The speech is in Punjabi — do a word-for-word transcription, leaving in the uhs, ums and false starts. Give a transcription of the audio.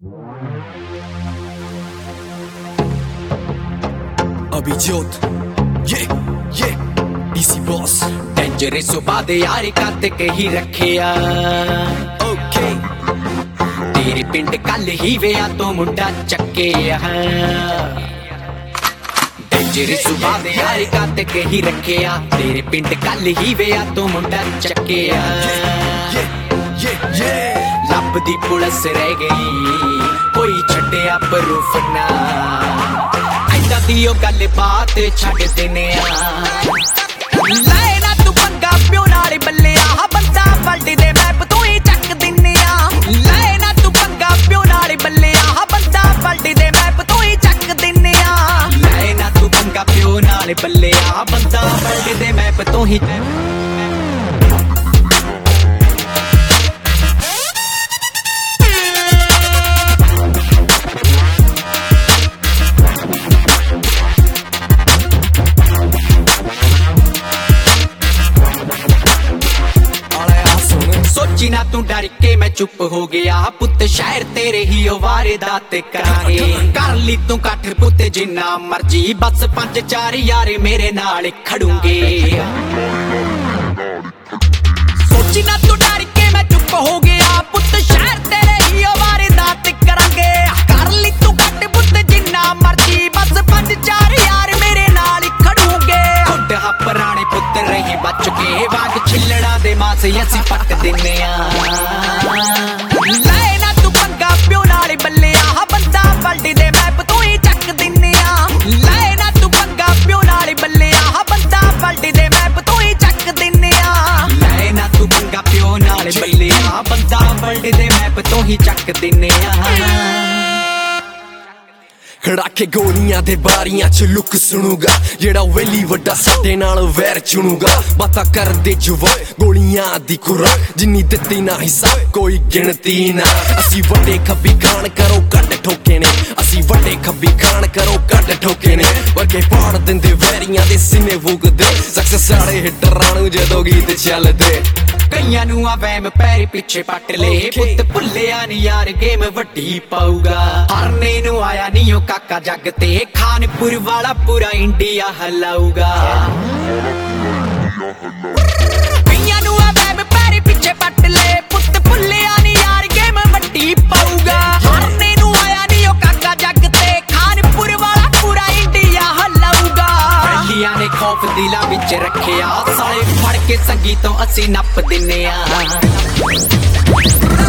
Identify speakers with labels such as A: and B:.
A: Abijot, yeah, yeah, easy boss.
B: Dangerous सुबह दे यार कद के ही रखिया
A: Okay,
B: तेरे पिंड कल ही वेया तो मुंडा चक्के डेंजरस सुबह दे यार कद के ही रखिया तेरे पिंड कल ही वेया तो मुंडा चक्के
A: yeah, yeah, yeah.
B: लब दी पुलिस रह गई कोई छड्डिया प्रूफ ना ऐदा दी ओ गल बात छड्ड देने लाए ना तू पंगा प्यो नाल बल्लिया बंदा वर्ल्ड दे मैप तू ही चक दिन्ने लाए ना तू पंगा प्यो नाल बल्लिया बंदा वर्ल्ड दे मैप तू ही चक दिन्ने लाए ना तू पंगा प्यो नाल बल्लिया बंदा वर्ल्ड दे मैप तू ही सोची ना तू डर के मैं चुप हो गया पुत शहर तेरे ही वारदात करांगे कर ली तू कठ पुत जिन्ना मर्जी बस पंज चार यार मेरे नाल खड़ूंगे सोची ना तू डर के मैं चुप हो गया पुत शहर तेरे ही वारदात करांगे कर ली तू कठ पुत जिन्ना मर्जी बस पंज चार यार मेरे नाल खड़ूंगे खुद हा पुराने पुत रही बच के वाग छिलड़ा दे मास ਅਸੀਂ ਪੱਟ ਦਿੰਨੇ ਆ ਲੈ ਨਾ ਤੂੰ ਪੰਗਾ ਪਿਓ ਨਾਲ ਬੱਲਿਆ ਬੰਦਾ ਵਰਲਡ ਦੇ ਮੈਪ ਤੂੰ ਹੀ ਚੱਕ ਦਿੰਨੇ ਆ ਲੈ ਨਾ ਤੂੰ ਪੰਗਾ ਪਿਓ ਨਾਲ ਬੱਲਿਆ ਬੰਦਾ ਵਰਲਡ ਦੇ ਮੈਪ ਤੂੰ ਹੀ ਚੱਕ ਦਿੰਨੇ ਆ ਲੈ ਨਾ ਤੂੰ ਪੰਗਾ ਪਿਓ ਨਾਲ ਬੱਲਿਆ ਬੰਦਾ ਵਰਲਡ ਦੇ ਮੈਪ ਤੂੰ ਹੀ ਚੱਕ ਦਿੰਨੇ ਆ
A: ਖੜਾ ਕੇ ਗੋਲੀਆਂ ਦੇ ਬਾਰੀਆਂ ਚ ਲੁਕ ਸੁਣੂਗਾ ਜਿਹੜਾ ਵੇਲੀ ਵੱਡਾ ਸਾਡੇ ਨਾਲ ਵੈਰ ਚੁਣੂਗਾ ਬਾਤਾਂ ਕਰਦੇ ਜੁਵਾ ਗੋਲੀਆਂ ਦੀ ਖੁਰਾਕ ਜਿੰਨੀ ਦਿੱਤੀ ਨਾ ਹਿਸਾਬ ਕੋਈ ਗਿਣਤੀ ਨਾ ਅਸੀਂ ਵੱਡੇ ਖੱਬੀ ਖਾਨ ਕਰੋ ਕੱਢ ਠੋਕੇ ਨੇ ਅਸੀਂ ਵੱਡੇ ਖੱਬੀ ਖਾਨ ਕਰੋ ਕੱਢ ਠੋਕੇ ਨੇ ਵਰਗੇ ਪਾੜ ਦਿੰਦੇ ਵੈਰੀਆਂ ਦੇ ਸੀਨੇ ਵੁਗਦੇ ਸਕਸੈਸ ਵਾਲੇ ਹਿੱਟਰਾਂ ਨੂੰ ਜਦੋਂ ਗੀਤ ਚੱਲਦੇ ਕਈਆਂ ਨੂੰ ਆ ਵਹਿਮ ਪੈਰੀ ਪਿੱਛੇ ਪੱਟ ਲੇ ਪੁੱਤ ਭੁੱਲਿਆ ਨੀ ਯਾਰ ਗੇਮ ਵੱਡੀ ਪਾਊਗਾ ਹਰਨੇ ਨੂੰ ਆਇਆ ਨੀ ਉਹ ਕਾਕਾ ਜੱਗ ਤੇ ਖਾਨਪੁਰ ਵਾਲਾ ਪੂਰਾ ਇੰਡੀਆ ਹਲਾਊਗਾ ਕਈਆਂ ਨੂੰ ਆ ਵਹਿਮ ਪੈਰੀ ਪਿੱਛੇ ਪੱਟ ਲੇ ਪੁੱਤ ਭੁੱਲਿਆ ਨੀ ਯਾਰ ਗੇਮ ਵੱਡੀ ਪਾਊਗਾ ਹਰਨੇ ਨੂੰ ਆਇਆ ਨੀ ਉਹ ਕਾਕਾ ਜੱਗ ਤੇ ਖਾਨਪੁਰ ਵਾਲਾ ਪੂਰਾ ਇੰਡੀਆ ਹਲਾਊਗਾ ਪਹਿਲੀਆਂ ਨੇ ਖੌਫ ਦਿਲਾਂ ਵਿੱਚ ਰੱਖਿਆ ਸਾਲੇ ਫੜ ਕੇ ਸੰਗੀ ਤੋਂ ਅਸੀਂ ਨੱਪ ਦਿੰਨੇ ਆ